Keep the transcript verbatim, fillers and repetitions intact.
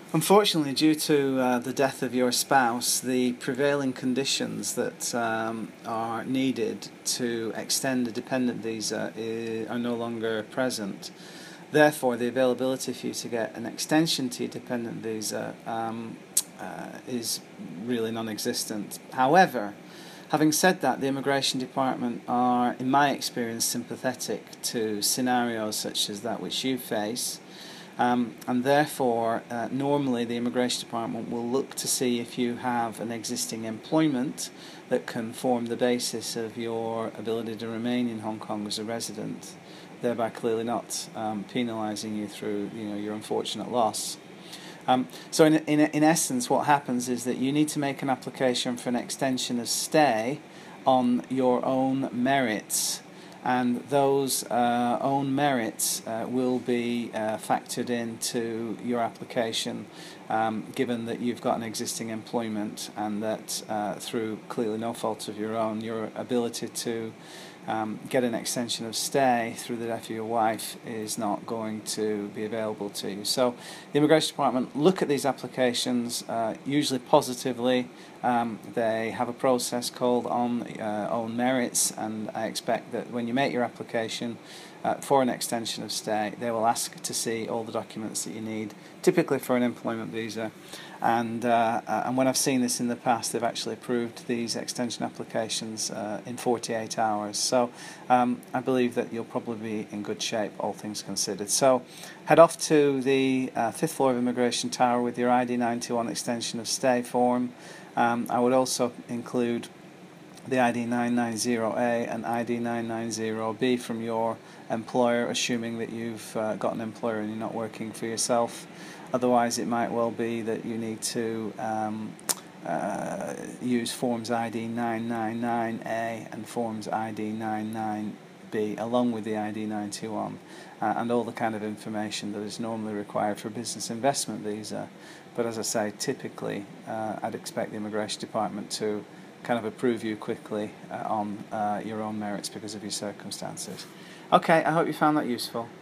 Unfortunately, due to uh, the death of your spouse, the prevailing conditions that um, are needed to extend a dependent visa are no longer present. Therefore, the availability for you to get an extension to your dependent visa um, uh, is really non-existent. However, having said that, the Immigration Department are, in my experience, sympathetic to scenarios such as that which you face. Um, and therefore, uh, normally the Immigration Department will look to see if you have an existing employment that can form the basis of your ability to remain in Hong Kong as a resident, thereby clearly not um, penalising you through you know, your unfortunate loss. Um, so in, in, in essence, what happens is that you need to make an application for an extension of stay on your own merits, and those uh, own merits uh, will be uh, factored into your application, um, given that you've got an existing employment and that uh, through clearly no fault of your own, your ability to um, get an extension of stay through the death of your wife is not going to be available to you. So the Immigration Department look at these applications uh, usually positively. Um, they have a process called on uh, own merits, and I expect that when you make your application uh, for an extension of stay, they will ask to see all the documents that you need, typically for an employment visa. And uh, and when I've seen this in the past, they've actually approved these extension applications uh, in forty-eight hours. So um, I believe that you'll probably be in good shape, all things considered. So head off to the uh, fifth floor of Immigration Tower with your I D nine two one extension of stay form. Um, I would also include the I D nine ninety A and I D nine ninety B from your employer, assuming that you've uh, got an employer and you're not working for yourself. Otherwise, it might well be that you need to um, uh, use Forms I D nine ninety-nine A and Forms I D ninety-nine B along with the I D nine two one uh, and all the kind of information that is normally required for a business investment visa. But as I say, typically uh, I'd expect the Immigration Department to kind of approve you quickly uh, on uh, your own merits because of your circumstances. Okay, I hope you found that useful.